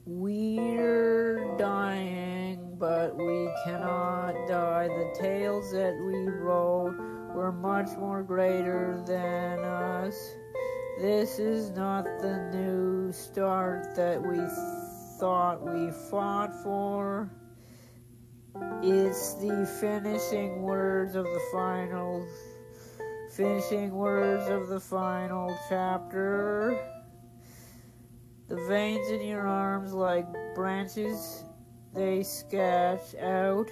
We're dying, but we cannot die. The tales that we wrote were much more greater than us. This is not the new start that we thought we fought for. It's the finishing words of the final chapter. The veins in your arms like branches, they sketch out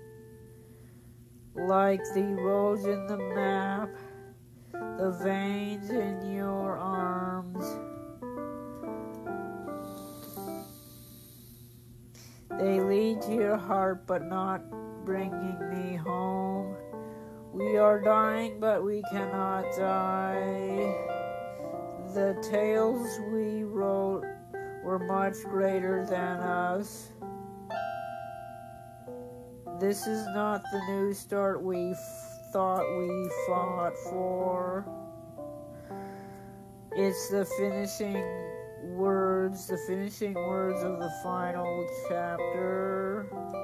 like the roads in the map. The veins in your arms, they lead to your heart but not bringing me home. We are dying but we cannot die. The tales we wrote were much greater than us. This is not the new start we thought we fought for. It's the finishing words of the final chapter.